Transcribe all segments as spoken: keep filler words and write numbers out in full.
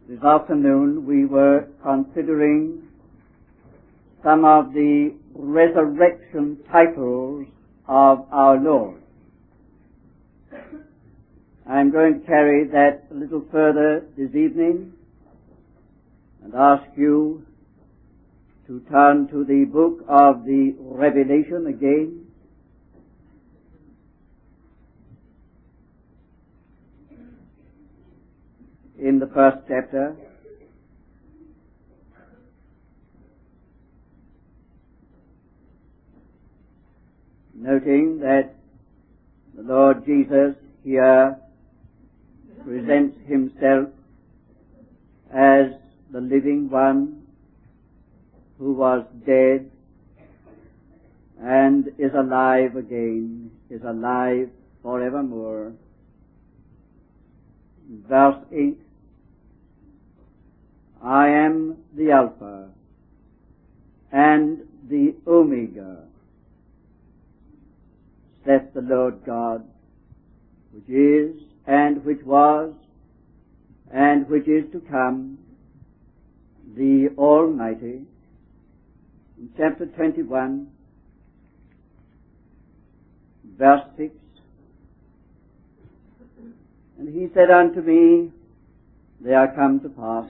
This afternoon we were considering some of the resurrection titles of our Lord. I'm going to carry that a little further this evening and ask you to turn to the book of the Revelation again. In the first chapter, noting that the Lord Jesus here presents himself as the living one who was dead and is alive again, is alive forevermore. Verse eight, I am the Alpha and the Omega, saith the Lord God, which is, and which was, and which is to come, the Almighty. In chapter twenty-one, verse six, and he said unto me, they are come to pass.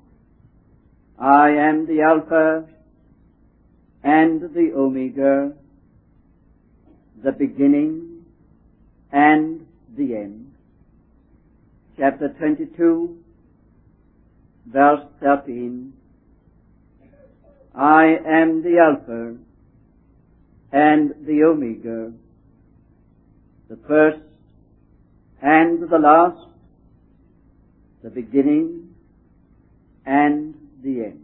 I am the Alpha and the Omega, the beginning and the end. Chapter twenty-two, verse thirteen. I am the Alpha and the Omega, the first and the last, the beginning and the end.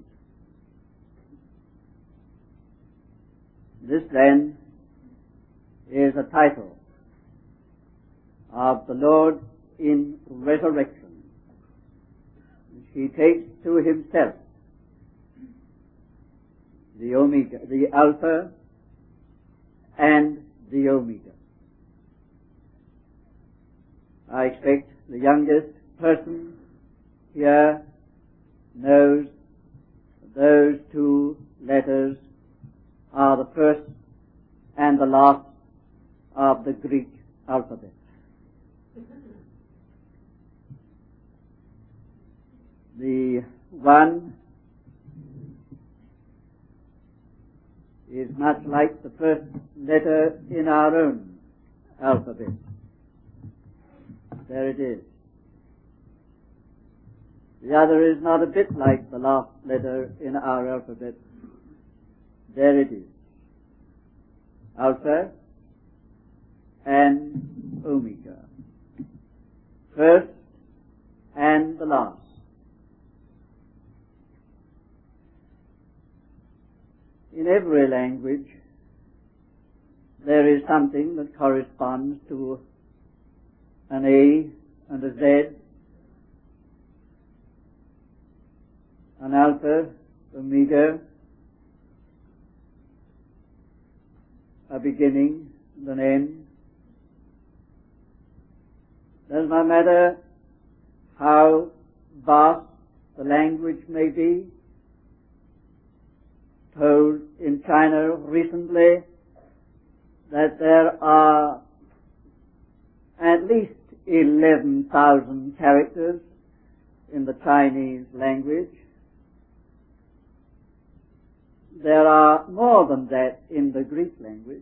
This then is a title of the Lord in resurrection, which he takes to himself, the Omega, the Alpha and the Omega. I expect the youngest person here knows those two letters are the first and the last of the Greek alphabet. The one is much like the first letter in our own alphabet. There it is. The other is not a bit like the last letter in our alphabet. There it is. Alpha and Omega. First and the last. In every language, there is something that corresponds to an A and a Z, an alpha, omega, a beginning and an end. Does not matter how vast the language may be. Told in China recently that there are at least eleven thousand characters in the Chinese language. There are more than that in the Greek language.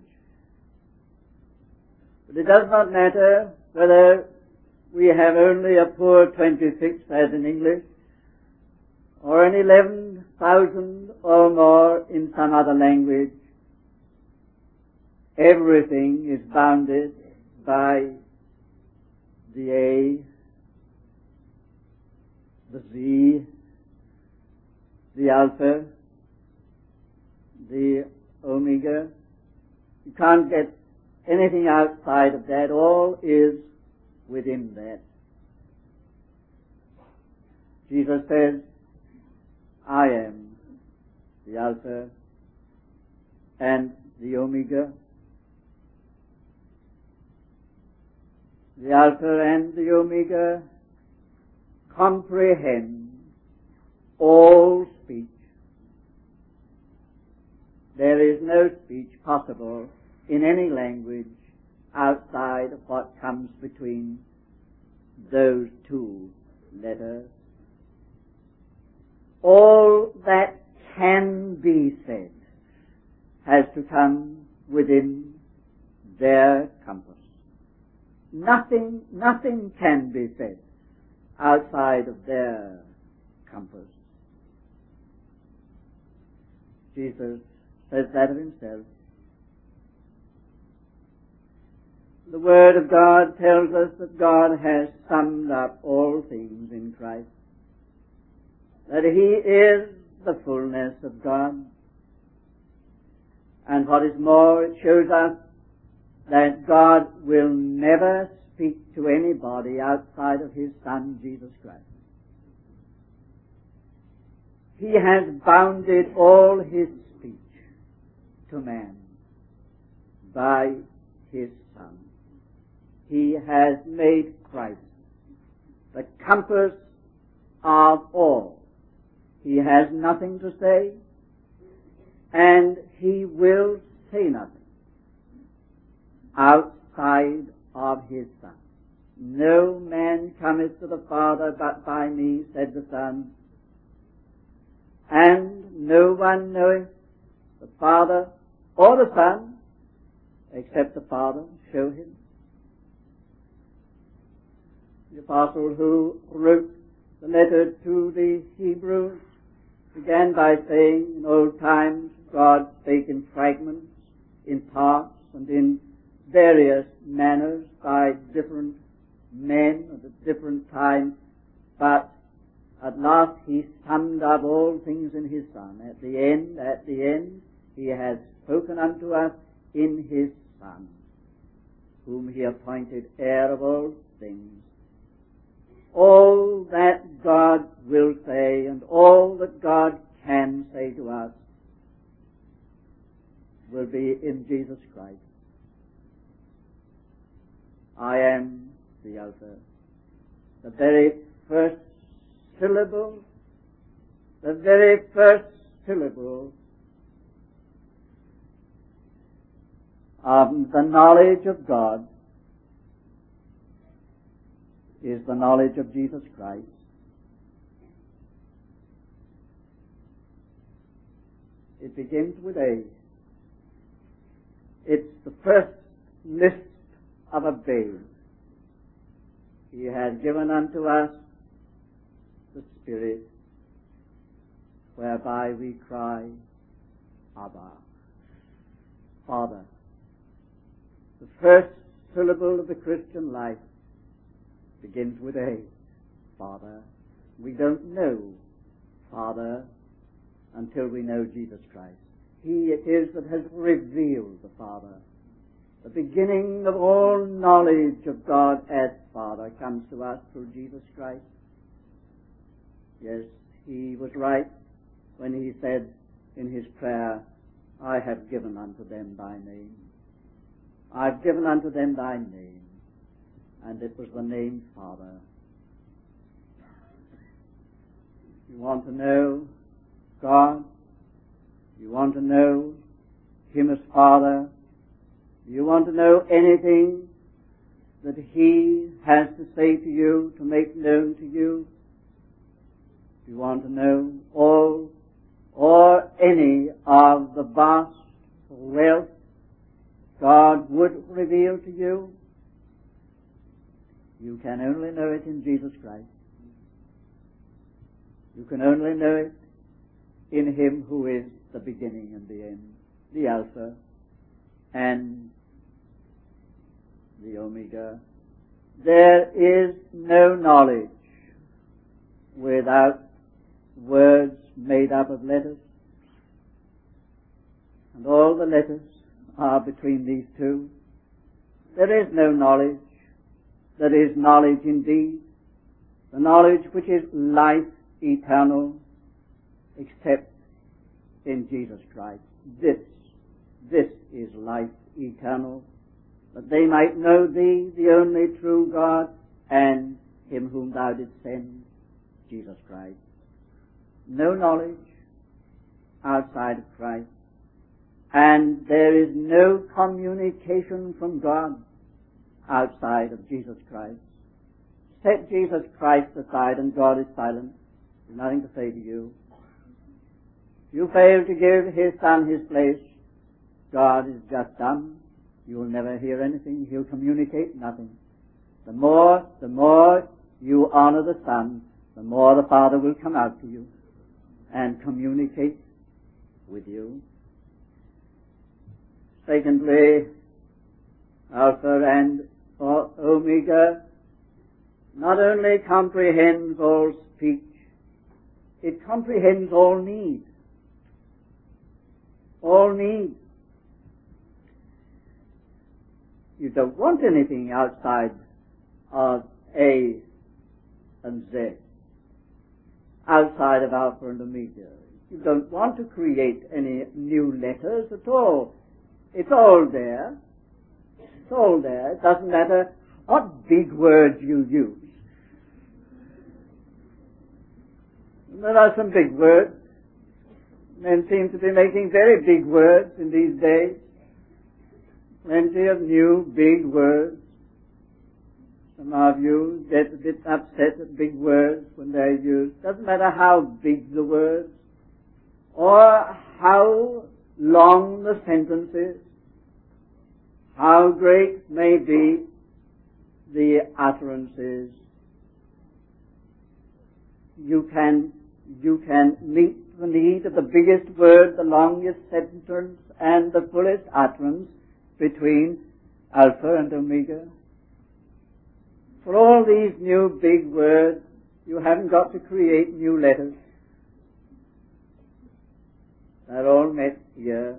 But it does not matter whether we have only a poor twenty-six as in English, or an eleven thousand or more in some other language. Everything is bounded by the A, the Z, the Alpha, the Omega. You can't get anything outside of that. All is within that. Jesus says, I am the Alpha and the Omega. The Alpha and the Omega comprehend all speech. There is no speech possible in any language outside of what comes between those two letters. All that can be said has to come within their compass. Nothing, nothing can be said outside of their compass. Jesus says that of himself. The Word of God tells us that God has summed up all things in Christ, that he is the fullness of God. And what is more, it shows us that God will never speak to anybody outside of his Son, Jesus Christ. He has bounded all his speech to man by his Son. He has made Christ the compass of all. He has nothing to say, and he will say nothing outside of his Son. No man cometh to the Father but by me, said the Son, and no one knoweth the Father or the Son except the Father show him. The apostle who wrote the letter to the Hebrews began by saying, in old times God spake in fragments, in parts, and in various manners by different men at different times, but at last he summed up all things in his Son. At the end, at the end, he has spoken unto us in his Son, whom he appointed heir of all things. All that God will say and all that God can say to us will be in Jesus Christ. I am the Alpha. The very first syllable, the very first syllable of the knowledge of God is the knowledge of Jesus Christ. It begins with A. It's the first list of a babe. He has given unto us the Spirit, whereby we cry, Abba, Father. The first syllable of the Christian life begins with A, Father. We don't know Father until we know Jesus Christ. He it is that has revealed the Father. The beginning of all knowledge of God as Father comes to us through Jesus Christ. Yes, he was right when he said in his prayer, I have given unto them thy name. I've given unto them thy name. And it was the name Father. You want to know God? You want to know him as Father? You want to know anything that he has to say to you, to make known to you? You want to know all or any of the vast wealth God would reveal to you? You can only know it in Jesus Christ. You can only know it in him who is the beginning and the end, the Alpha and the Omega. There is no knowledge without words made up of letters, and all the letters are between these two. There is no knowledge that is knowledge indeed, the knowledge which is life eternal, except in Jesus Christ. This, this is life eternal, that they might know thee, the only true God, and him whom thou didst send, Jesus Christ. no knowledge outside of Christ, and there is no communication from God outside of Jesus Christ. Set Jesus Christ aside and God is silent. There's nothing to say to you. If you fail to give His Son His place, God is just done. You will never hear anything. He'll communicate nothing. The more, the more you honor the Son, the more the Father will come out to you and communicate with you. Secondly, Alpha and Omega not only comprehends all speech, it comprehends all need. All need. You don't want anything outside of A and Z, outside of Alpha and Omega. You don't want to create any new letters at all. It's all there. It's all there. It doesn't matter what big words you use. There are some big words. Men seem to be making very big words in these days. Plenty of new big words. Some of you get a bit upset at big words when they're used. Doesn't matter how big the words or how long the sentence is, how great may be the utterances. You can, you can meet the need of the biggest word, the longest sentence, and the fullest utterance between Alpha and Omega. For all these new big words, you haven't got to create new letters. They're all met here.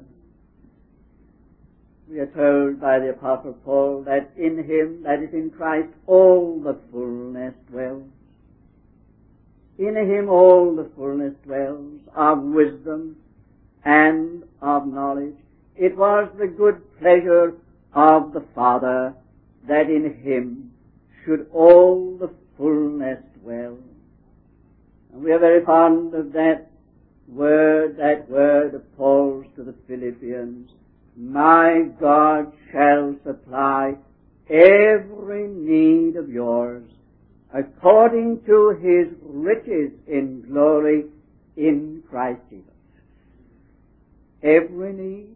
We are told by the Apostle Paul that in Him, that is in Christ, all the fullness dwells. In Him all the fullness dwells of wisdom and of knowledge. It was the good pleasure of the Father that in Him should all the fullness dwell. And we are very fond of that word, that word of Paul's to the Philippians. My God shall supply every need of yours according to His riches in glory in Christ Jesus. Every need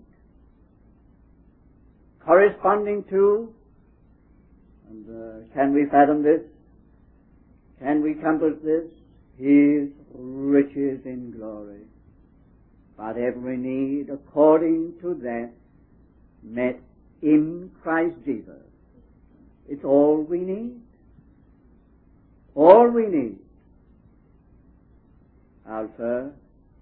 corresponding to, and uh, can we fathom this? Can we compass this? His riches in glory. But every need according to that met in Christ Jesus. It's all we need. All we need. Alpha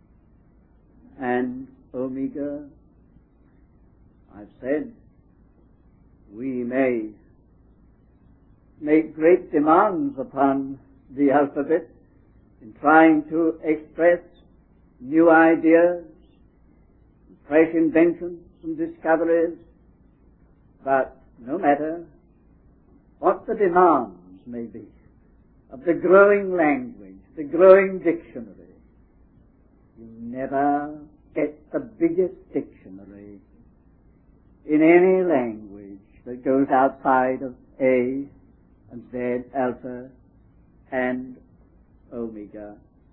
and Omega. I've said we may make great demands upon the alphabet in trying to express new ideas, fresh inventions and discoveries, but no matter what the demands may be of the growing language, the growing dictionary, you never get the biggest dictionary in any language that goes outside of A and Z, Alpha and Omega.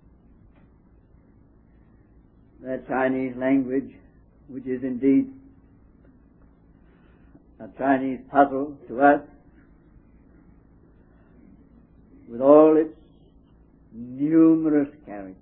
The Chinese language, which is indeed a Chinese puzzle to us, with all its numerous characters,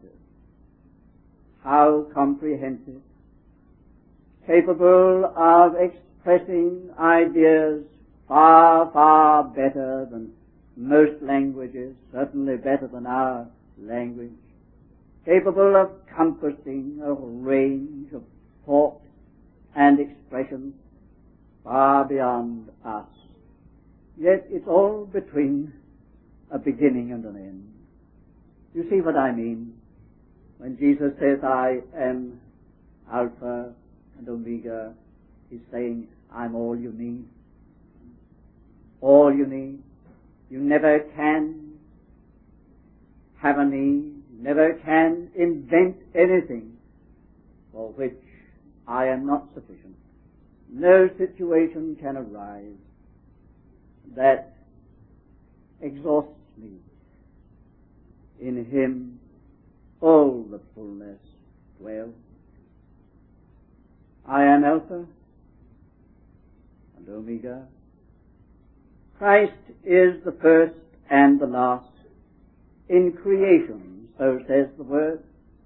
how comprehensive, capable of expressing ideas far, far better than most languages, certainly better than our language, capable of compassing a range of thought and expression far beyond us. Yet it's all between a beginning and an end. You see what I mean? When Jesus says, I am Alpha and Omega, He's saying, I'm all you need. All you need. You never can have a need, never can invent anything for which I am not sufficient. No situation can arise that exhausts me. In him all the fullness dwells. I am Alpha and Omega. Christ is the first and the last in creation, so says the Word.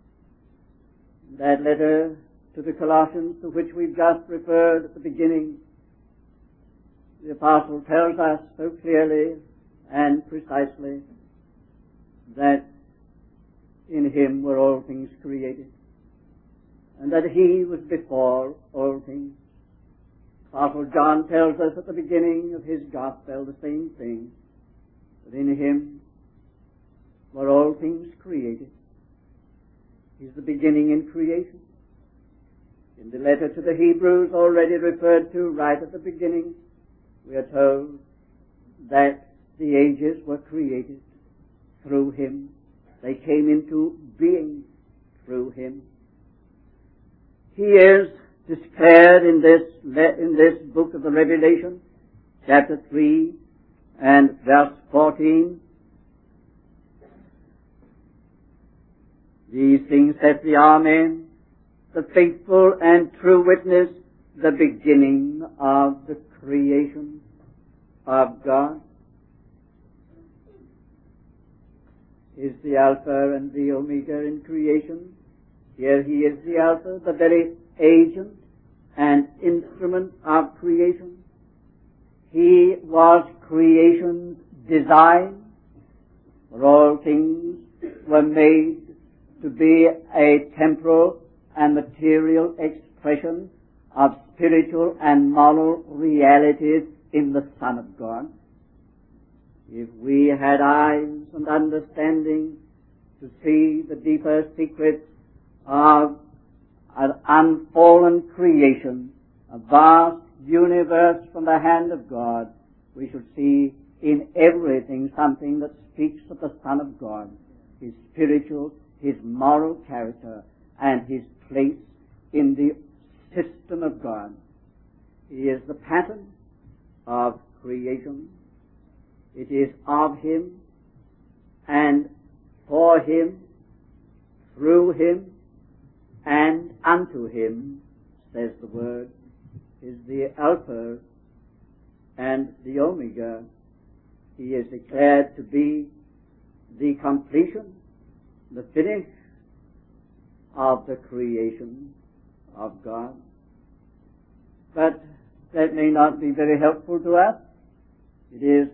That letter to the Colossians, to which we've just referred at the beginning, the Apostle tells us so clearly and precisely that in him were all things created, and that he was before all things. Apostle John tells us at the beginning of his gospel the same thing, that in him were all things created. He's the beginning in creation. In the letter to the Hebrews, already referred to right at the beginning, we are told that the ages were created through him. They came into being through him. He is declared in this in this book of the Revelation, chapter three and verse fourteen. These things saith the Amen, the faithful and true witness, the beginning of the creation of God. Is the Alpha and the Omega in creation. Here he is the Alpha, the very agent and instrument of creation. He was creation's design, for all things were made to be a temporal and material expression of spiritual and moral realities in the Son of God. If we had eyes and understanding to see the deeper secrets of an unfallen creation, a vast universe from the hand of God, we should see in everything something that speaks of the Son of God, his spiritual, his moral character, and his place in the system of God. He is the pattern of creation. It is of him and for him, through him and unto him, says the Word, is the Alpha and the Omega. He is declared to be the completion, the finish of the creation of God. But that may not be very helpful to us. It is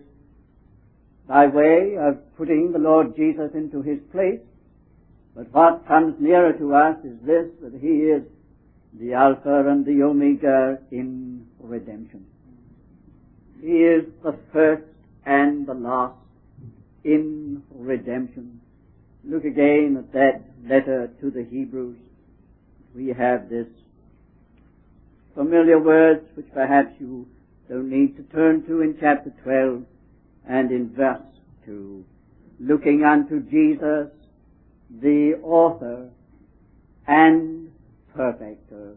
by way of putting the Lord Jesus into his place. But what comes nearer to us is this, that he is the Alpha and the Omega in redemption. He is the first and the last in redemption. Look again at that letter to the Hebrews. We have this familiar words which perhaps you don't need to turn to in chapter twelve and in verse two. Looking unto Jesus, the author and perfecter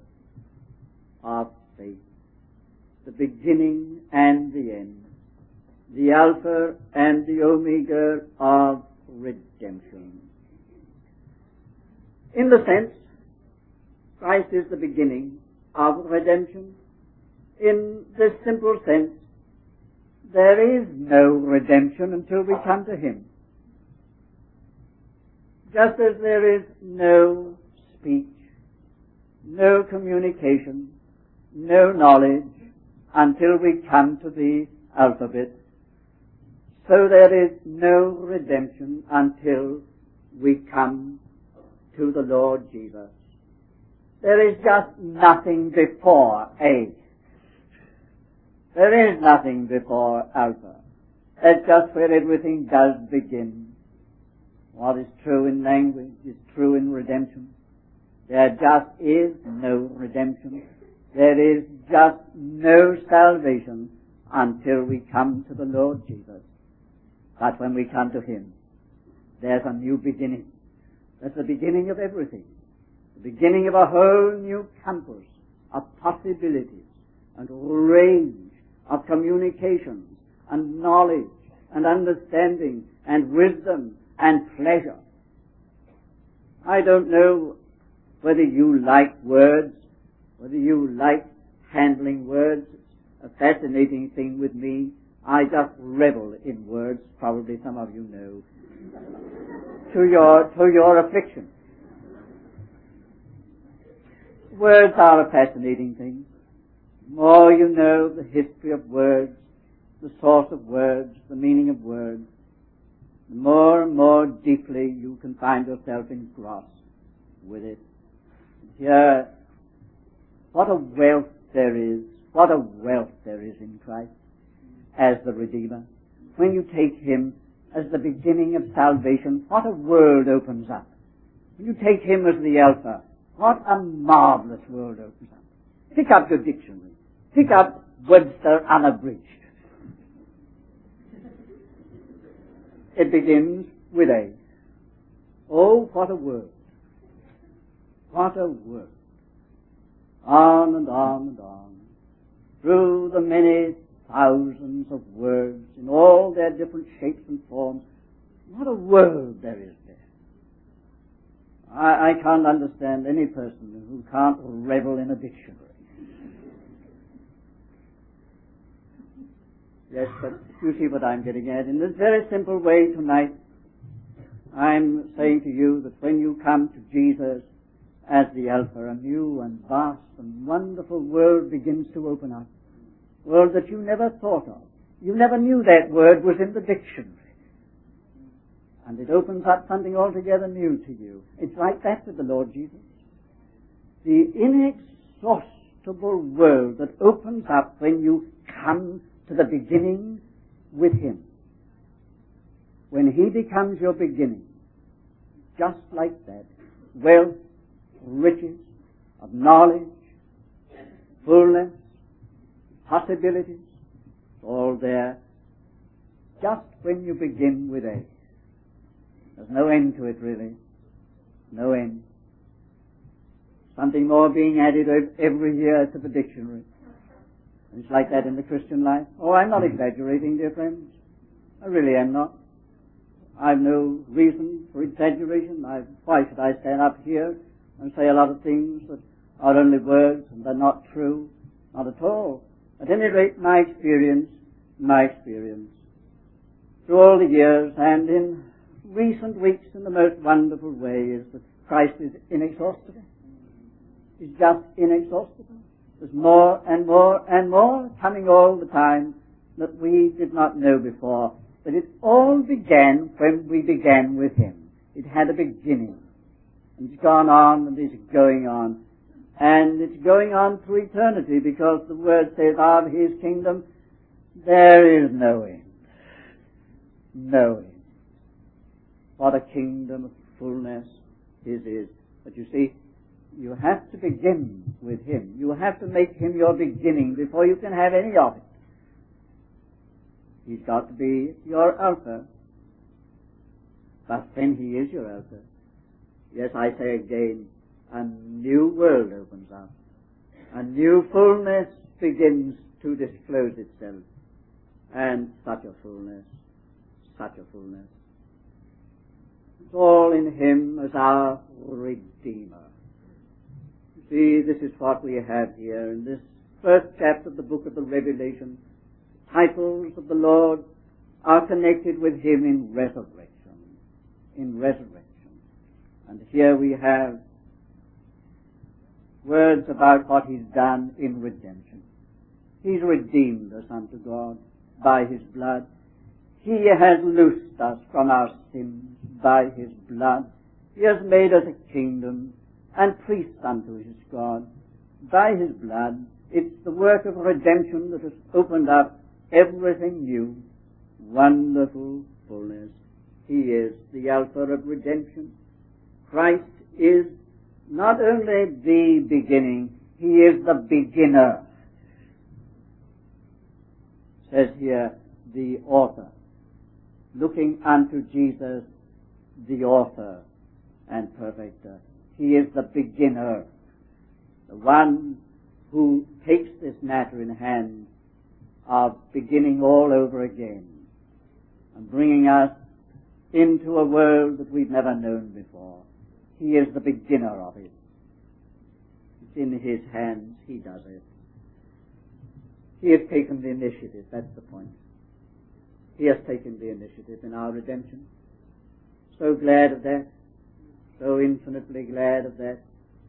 of faith, the beginning and the end, the Alpha and the Omega of redemption. In the sense, Christ is the beginning of redemption. In this simple sense, there is no redemption until we come to him. Just as there is no speech, no communication, no knowledge until we come to the alphabet, so there is no redemption until we come to the Lord Jesus. There is just nothing before A. There is nothing before Alpha. That's just where everything does begin. What is true in language is true in redemption. There just is no redemption. There is just no salvation until we come to the Lord Jesus. But when we come to him, there's a new beginning. That's the beginning of everything. The beginning of a whole new campus of possibilities and range of communications and knowledge and understanding and wisdom and pleasure. I don't know whether you like words, whether you like handling words. It's a fascinating thing with me. I just revel in words, probably some of you know, to your, to your affliction. Words are a fascinating thing. The more you know the history of words, the source of words, the meaning of words, the more and more deeply you can find yourself engrossed with it. Here, what a wealth there is, what a wealth there is in Christ as the Redeemer. When you take Him as the beginning of salvation, what a world opens up. When you take Him as the Alpha, what a marvelous world opens up. Pick up your dictionary. Pick up Webster Unabridged. It begins with A. Oh, what a word. What a word. On and on and on. Through the many thousands of words in all their different shapes and forms. What a world there is there. I, I can't understand any person who can't revel in a dictionary. Yes, but you see what I'm getting at. In this very simple way tonight, I'm saying to you that when you come to Jesus as the Alpha, a new and vast and wonderful world begins to open up. A world that you never thought of. You never knew that word was in the dictionary. And it opens up something altogether new to you. It's like that with the Lord Jesus. The inexhaustible world that opens up when you come to the beginning with Him. When He becomes your beginning, just like that, wealth, riches of knowledge, fullness, possibilities, all there, just when you begin with A. There's no end to it, really. No end. Something more being added every year to the dictionary. It's like that in the Christian life. Oh, I'm not exaggerating, dear friends. I really am not. I've no reason for exaggeration. I, why should I stand up here and say a lot of things that are only words and they're not true? Not at all. At any rate, my experience, my experience, through all the years and in recent weeks in the most wonderful way is that Christ is inexhaustible. He's just inexhaustible. There's more and more and more coming all the time that we did not know before. But it all began when we began with Him. It had a beginning. And it's gone on and it's going on. And it's going on through eternity because the Word says of His kingdom, there is no end. No end. What a kingdom of fullness His is. But you see, you have to begin with Him. You have to make Him your beginning before you can have any of it. He's got to be your Alpha. But then He is your Alpha. Yes, I say again, a new world opens up. A new fullness begins to disclose itself. And such a fullness, such a fullness. It's all in Him as our Redeemer. See, this is what we have here in this first chapter of the book of the Revelation. Titles of the Lord are connected with Him in resurrection. In resurrection. And here we have words about what He's done in redemption. He's redeemed us unto God by His blood. He has loosed us from our sins by His blood. He has made us a kingdom and priests unto His God by His blood. It's the work of redemption that has opened up everything new, wonderful fullness. He is the Alpha of redemption. Christ is not only the beginning, He is the beginner. Says here, the author. Looking unto Jesus, the author and perfecter. He is the beginner, the one who takes this matter in hand of beginning all over again and bringing us into a world that we've never known before. He is the beginner of it. It's in His hands. He does it. He has taken the initiative. That's the point. He has taken the initiative in our redemption. So glad of that. So infinitely glad of that.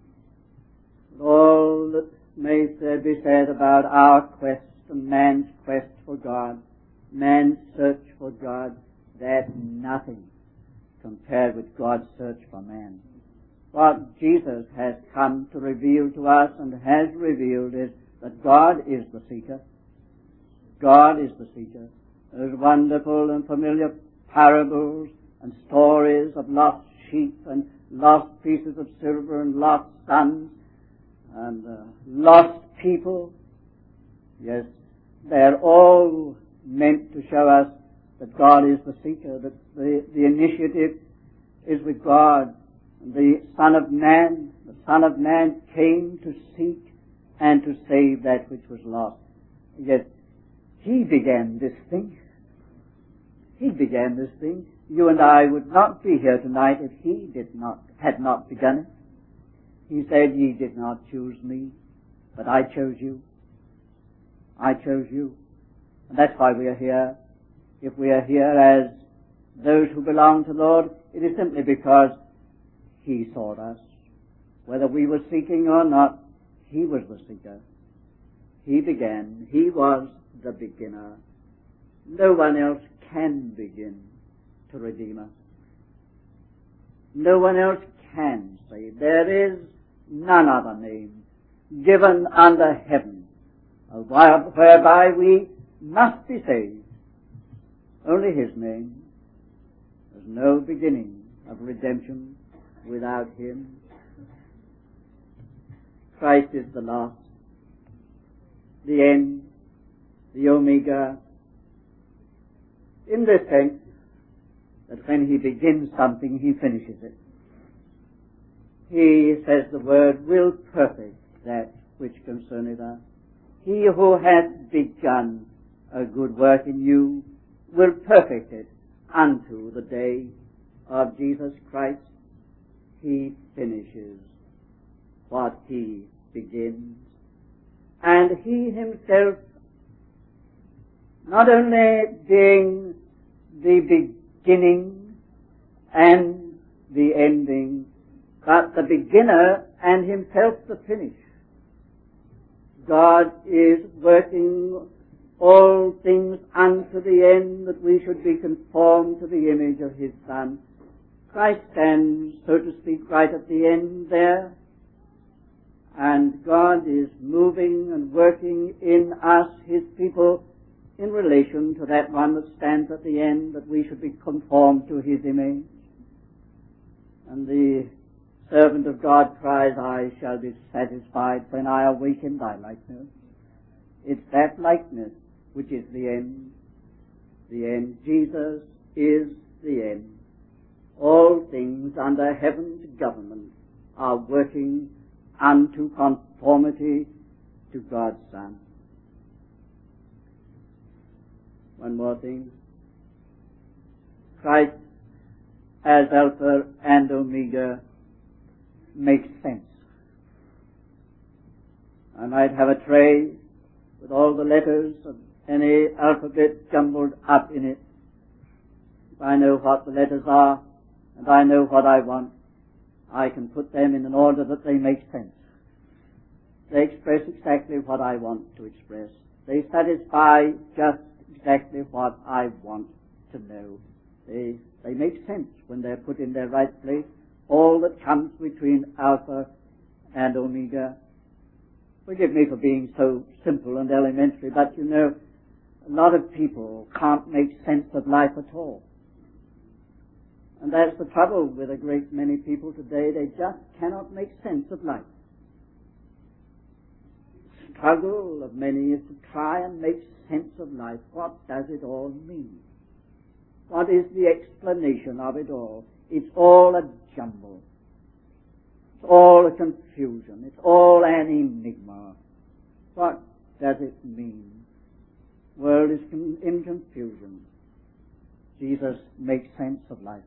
All that may be said about our quest and man's quest for God, man's search for God, that's nothing compared with God's search for man. What Jesus has come to reveal to us and has revealed is that God is the seeker. God is the seeker. Those wonderful and familiar parables and stories of lost sheep and lost pieces of silver and lost sons and uh, lost people. Yes, they're all meant to show us that God is the seeker, that the, the initiative is with God. The Son of Man, the Son of Man came to seek and to save that which was lost. Yet He began this thing. He began this thing. You and I would not be here tonight if He did not, had not begun it. He said, "Ye did not choose me, but I chose you." I chose you. And that's why we are here. If we are here as those who belong to the Lord, it is simply because He sought us. Whether we were seeking or not, He was the seeker. He began. He was the beginner. No one else can begin to redeem us. No one else can save. There is none other name given under heaven whereby we must be saved. Only His name. There's no beginning of redemption without Him. Christ is the last, the end, the Omega, in the sense that when He begins something, He finishes it. He, says the Word, will perfect that which concerneth us. He who hath begun a good work in you will perfect it unto the day of Jesus Christ. He finishes what He begins. And He Himself, not only being the beginning and the ending, but the beginner and Himself the finish. God is working all things unto the end that we should be conformed to the image of His Son. Christ stands, so to speak, right at the end there, and God is moving and working in us, His people, in relation to that one that stands at the end, that we should be conformed to His image. And the servant of God cries, "I shall be satisfied when I awake in Thy likeness." It's that likeness which is the end. The end. Jesus is the end. All things under heaven's government are working unto conformity to God's Son. One more thing. Christ as Alpha and Omega makes sense. I might have a tray with all the letters of any alphabet jumbled up in it. If I know what the letters are and I know what I want, I can put them in an order that they make sense. They express exactly what I want to express. They satisfy just exactly what I want to know. They, they make sense when they're put in their right place. All that comes between Alpha and Omega. Forgive me for being so simple and elementary, but you know, a lot of people can't make sense of life at all. And that's the trouble with a great many people today. They just cannot make sense of life. The struggle of many is to try and make sense of life. What does it all mean? What is the explanation of it all? It's all a jumble. It's all a confusion. It's all an enigma. What does it mean? The world is in confusion. Jesus makes sense of life.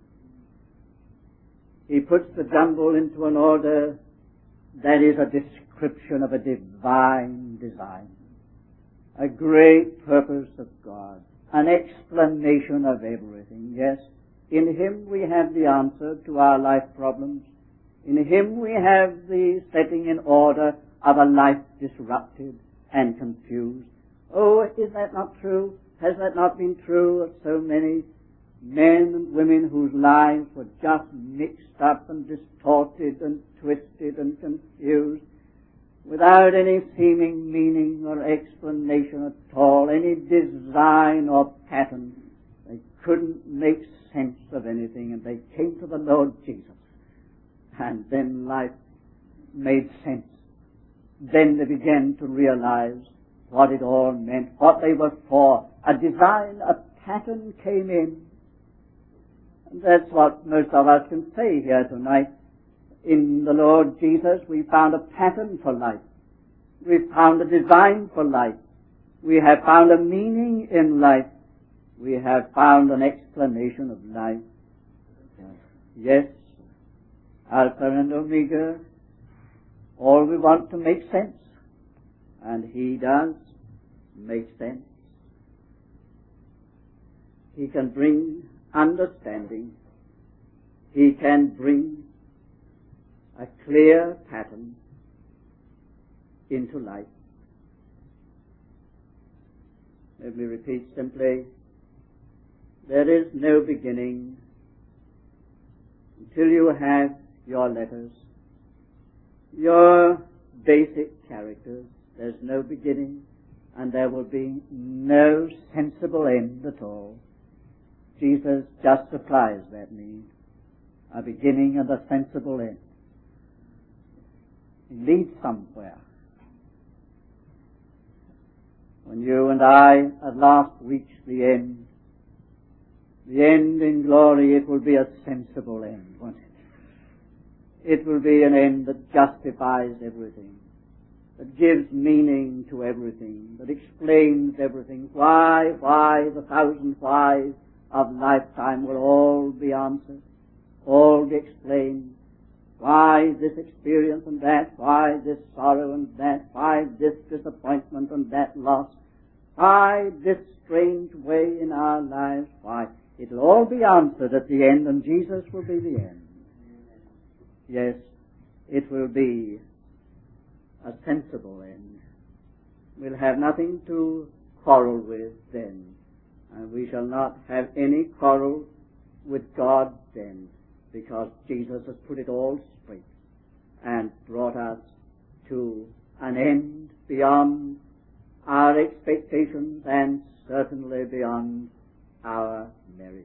He puts the jumble into an order that is a description of a divine design, a great purpose of God, an explanation of everything. Yes, in Him we have the answer to our life problems. In Him we have the setting in order of a life disrupted and confused. Oh, is that not true? Has that not been true of so many men and women whose lives were just mixed up and distorted and twisted and confused, without any seeming meaning or explanation at all, any design or pattern? They couldn't make sense of anything, and they came to the Lord Jesus, and then life made sense. Then they began to realize what it all meant, what they were for. A design, a pattern came in. And that's what most of us can say here tonight. In the Lord Jesus, we found a pattern for life. We found a design for life. We have found a meaning in life. We have found an explanation of life. Yes, Alpha and Omega, all we want to make sense. And He does make sense. He can bring understanding. He can bring a clear pattern into life. Let me repeat simply, there is no beginning until you have your letters, your basic characters. There's no beginning, and there will be no sensible end at all. Jesus just supplies that need, a beginning and a sensible end. He leads somewhere. When you and I at last reach the end, the end in glory, it will be a sensible end, won't it? It will be an end that justifies everything, that gives meaning to everything, that explains everything. Why, why, the thousand whys of lifetime will all be answered, all be explained. Why this experience and that, why this sorrow and that, why this disappointment and that loss, why this strange way in our lives, why. It'll all be answered at the end, and Jesus will be the end. Yes, it will be a sensible end. We'll have nothing to quarrel with then, and we shall not have any quarrel with God then, because Jesus has put it all straight and brought us to an end beyond our expectations and certainly beyond our merits.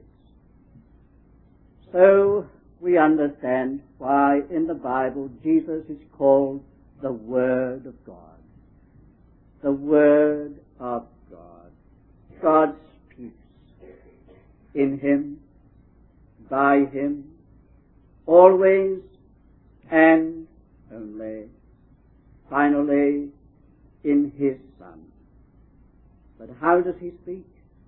So we understand why in the Bible Jesus is called the Word of God. The Word of God. God speaks in Him, by Him, always and only, finally in His Son. But how does He speak?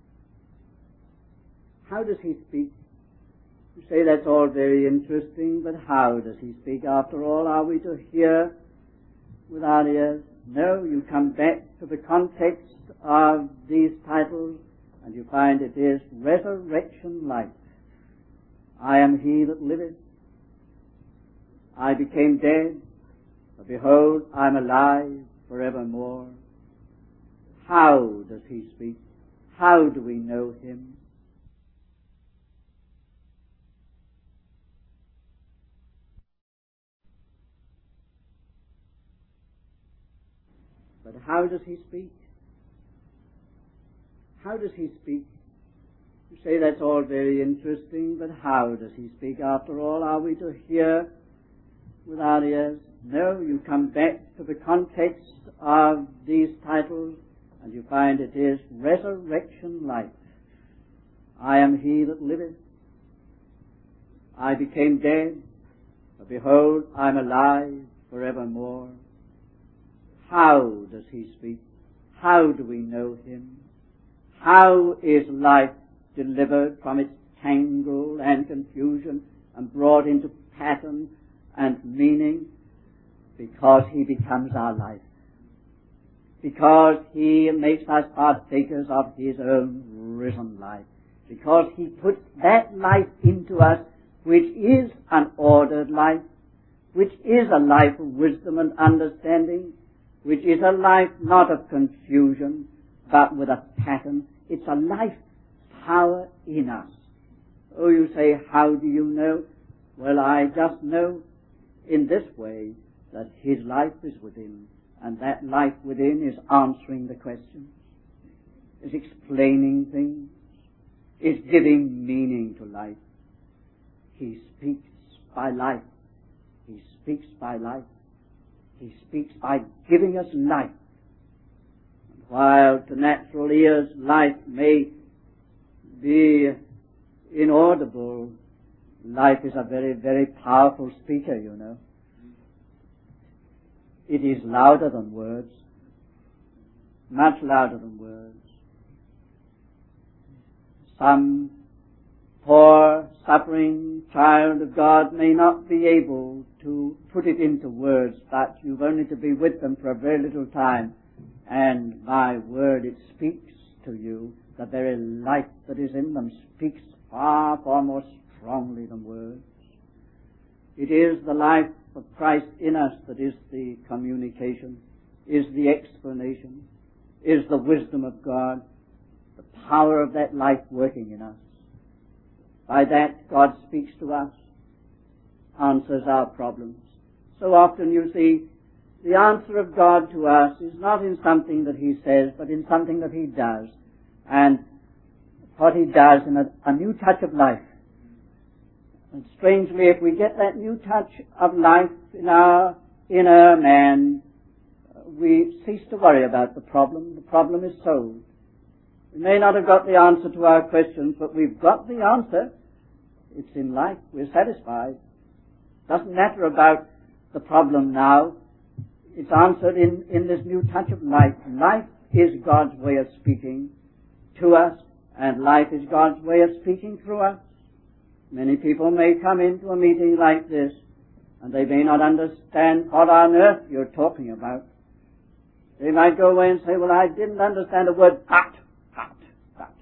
How does He speak? You say that's all very interesting, but how does He speak? After all, are we to hear with our ears? No, you come back to the context of these titles and you find it is resurrection life. I am He that liveth. I became dead, but behold, I'm alive forevermore. How does He speak? How do we know Him? But how does He speak? How does He speak? You say that's all very interesting, but how does He speak? After all, are we to hear with our ears? No, you come back to the context of these titles and you find it is resurrection life. I am He that liveth. I became dead, but behold, I'm alive forevermore. How does he speak? How do we know him? How is life delivered from its tangle and confusion and brought into pattern and meaning? Because he becomes our life. Because he makes us partakers of his own risen life. Because he puts that life into us which is an ordered life, which is a life of wisdom and understanding, which is a life not of confusion, but with a pattern. It's a life power in us. Oh, you say, how do you know? Well, I just know in this way that his life is within, and that life within is answering the questions, is explaining things, is giving meaning to life. He speaks by life. He speaks by life. He speaks by giving us life. And while to natural ears life may be inaudible, life is a very, very powerful speaker, you know. It is louder than words, much louder than words. Some poor, suffering child of God may not be able to put it into words, but you've only to be with them for a very little time, and by word it speaks to you. The very life that is in them speaks far, far more strongly than words. It is the life of Christ in us that is the communication, is the explanation, is the wisdom of God, the power of that life working in us. By that, God speaks to us, answers our problems. So often, you see, the answer of God to us is not in something that he says, but in something that he does. And what he does in a, a new touch of life. And strangely, if we get that new touch of life in our inner man, we cease to worry about the problem. The problem is solved. We may not have got the answer to our questions, but we've got the answer. It's in life. We're satisfied. Doesn't matter about the problem now. It's answered in, in this new touch of life. Life is God's way of speaking to us, and life is God's way of speaking through us. Many people may come into a meeting like this, and they may not understand what on earth you're talking about. They might go away and say, well, I didn't understand a word, but, but, but.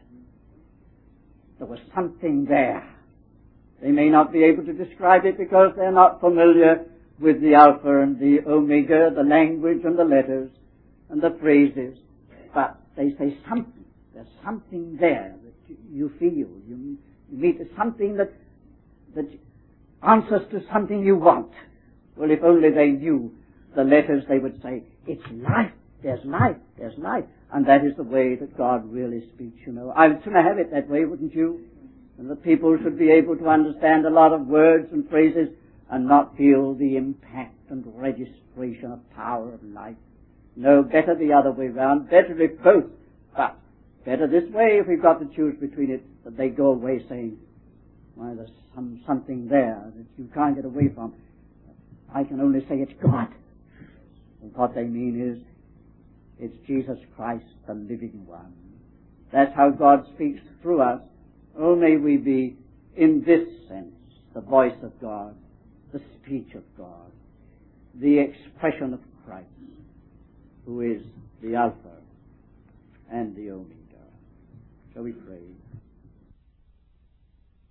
There was something there. They may not be able to describe it because they're not familiar with the Alpha and the Omega, the language and the letters and the phrases. But they say something. There's something there that you feel. You meet something that that answers to something you want. Well, if only they knew the letters, they would say, it's life. There's life. There's life. And that is the way that God really speaks, you know. I would sooner have it that way, wouldn't you? And that people should be able to understand a lot of words and phrases and not feel the impact and registration of power of life. No, better the other way round. Better if both. But better this way if we've got to choose between it, that they go away saying, why, there's some, something there that you can't get away from. I can only say it's God. And what they mean is, it's Jesus Christ, the living one. That's how God speaks through us. Oh, may we be, in this sense, the voice of God, the speech of God, the expression of Christ, who is the Alpha and the Omega. Shall we pray?